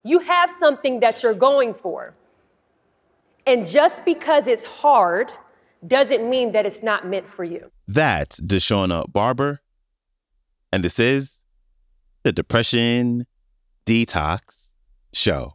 You have something that you're going for. And just because it's hard doesn't mean that it's not meant for you. That's Deshauna Barber. And this is the Depression Detox Show.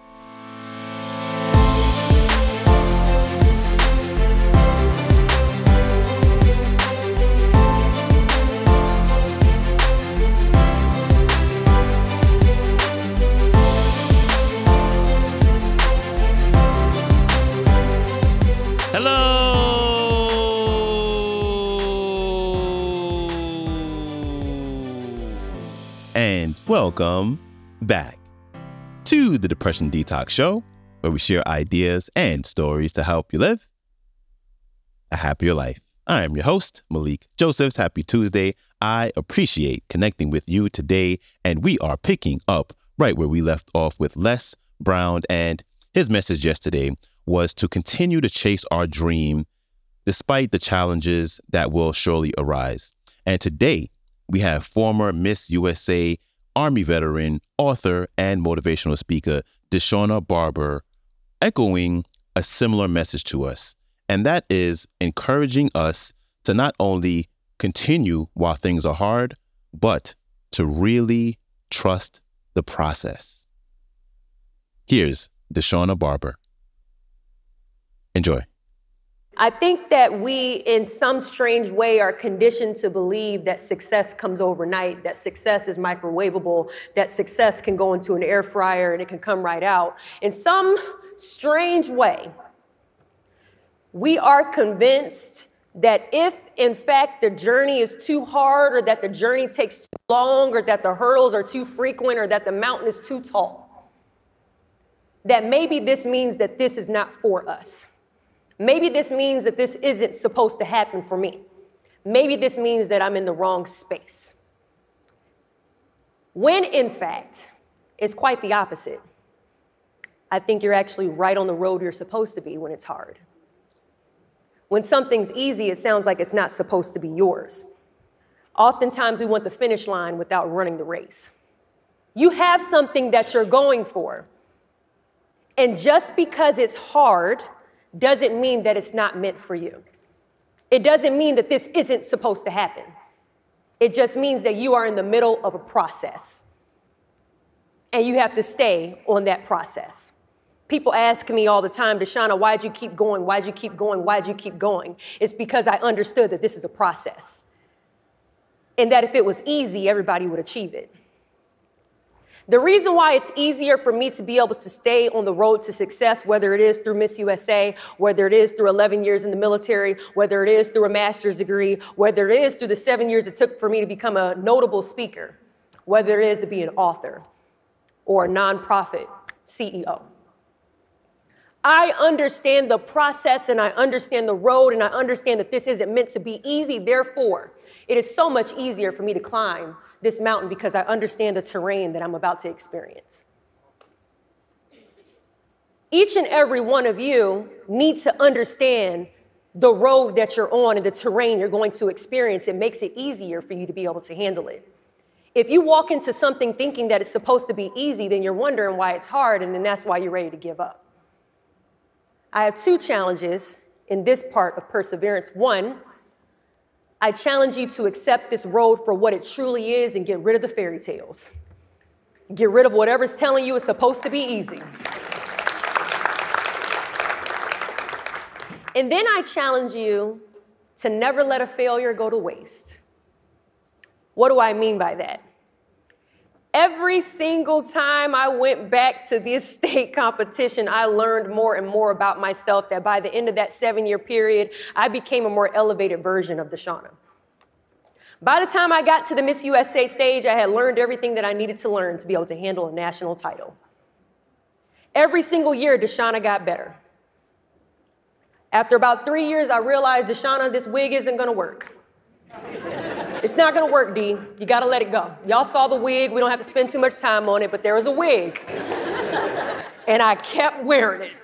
And welcome back to the Depression Detox Show, where we share ideas and stories to help you live a happier life. I am your host, Malik Josephs. Happy Tuesday. I appreciate connecting with you today, and we are picking up right where we left off with Les Brown, and his message yesterday was to continue to chase our dream despite the challenges that will surely arise. And today, we have former Miss USA, Army veteran, author, and motivational speaker, Deshauna Barber, echoing a similar message to us. And that is encouraging us to not only continue while things are hard, but to really trust the process. Here's Deshauna Barber. Enjoy. I think that we, in some strange way, are conditioned to believe that success comes overnight, that success is microwavable, that success can go into an air fryer and it can come right out. In some strange way, we are convinced that if, in fact, the journey is too hard, or that the journey takes too long, or that the hurdles are too frequent, or that the mountain is too tall, that maybe this means that this is not for us. Maybe this means that this isn't supposed to happen for me. Maybe this means that I'm in the wrong space. When, in fact, it's quite the opposite. I think you're actually right on the road you're supposed to be when it's hard. When something's easy, it sounds like it's not supposed to be yours. Oftentimes, we want the finish line without running the race. You have something that you're going for. And just because it's hard doesn't mean that it's not meant for you. It doesn't mean that this isn't supposed to happen. It just means that you are in the middle of a process. And you have to stay on that process. People ask me all the time, Deshauna, why'd you keep going? Why'd you keep going? Why'd you keep going? It's because I understood that this is a process. And that if it was easy, everybody would achieve it. The reason why it's easier for me to be able to stay on the road to success, whether it is through Miss USA, whether it is through 11 years in the military, whether it is through a master's degree, whether it is through the 7 years it took for me to become a notable speaker, whether it is to be an author or a nonprofit CEO. I understand the process, and I understand the road, and I understand that this isn't meant to be easy. Therefore, it is so much easier for me to climb this mountain because I understand the terrain that I'm about to experience. Each and every one of you needs to understand the road that you're on and the terrain you're going to experience. It makes it easier for you to be able to handle it. If you walk into something thinking that it's supposed to be easy, then you're wondering why it's hard, and then that's why you're ready to give up. I have two challenges in this part of perseverance. One, I challenge you to accept this road for what it truly is and get rid of the fairy tales. Get rid of whatever's telling you it's supposed to be easy. And then I challenge you to never let a failure go to waste. What do I mean by that? Every single time I went back to this state competition, I learned more and more about myself, that by the end of that 7-year period, I became a more elevated version of Deshauna. By the time I got to the Miss USA stage, I had learned everything that I needed to learn to be able to handle a national title. Every single year, Deshauna got better. After about 3 years, I realized, Deshauna, this wig isn't gonna work. It's not gonna work, D. You gotta let it go. Y'all saw the wig. We don't have to spend too much time on it, but there was a wig. And I kept wearing it.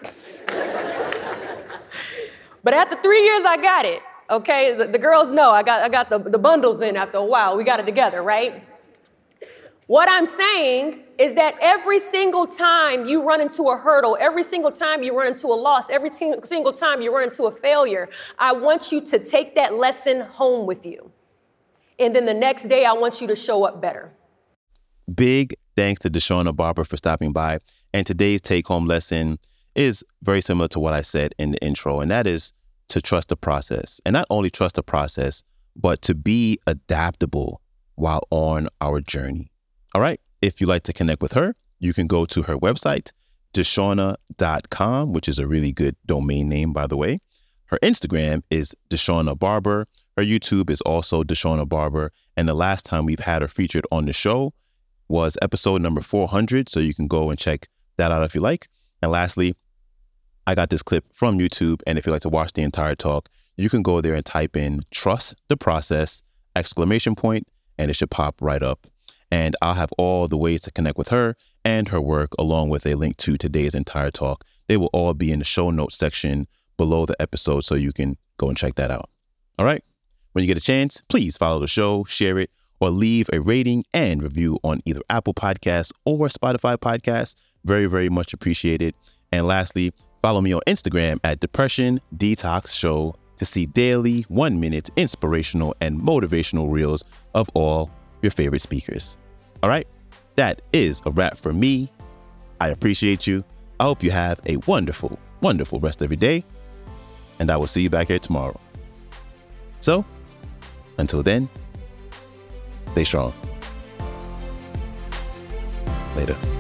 But after 3 years, I got it, okay? The girls know I got the bundles in after a while. We got it together, right? What I'm saying is that every single time you run into a hurdle, every single time you run into a loss, every single time you run into a failure, I want you to take that lesson home with you. And then the next day, I want you to show up better. Big thanks to Deshauna Barber for stopping by. And today's take-home lesson is very similar to what I said in the intro, and that is to trust the process. And not only trust the process, but to be adaptable while on our journey. All right. If you'd like to connect with her, you can go to her website, Deshauna.com, which is a really good domain name, by the way. Her Instagram is Deshauna Barber. Her YouTube is also Deshauna Barber. And the last time we've had her featured on the show was episode number 400. So you can go and check that out if you like. And lastly, I got this clip from YouTube. And if you'd like to watch the entire talk, you can go there and type in "trust the process!" and it should pop right up. And I'll have all the ways to connect with her and her work, along with a link to today's entire talk. They will all be in the show notes section below the episode, so you can go and check that out. All right. When you get a chance, please follow the show, share it, or leave a rating and review on either Apple Podcasts or Spotify Podcasts. Very, very much appreciated. And lastly, follow me on Instagram at Depression Detox Show to see daily 1-minute inspirational and motivational reels of all your favorite speakers. All right, that is a wrap for me. I appreciate you. I hope you have a wonderful, wonderful rest of your day, and I will see you back here tomorrow. So, until then, stay strong. Later.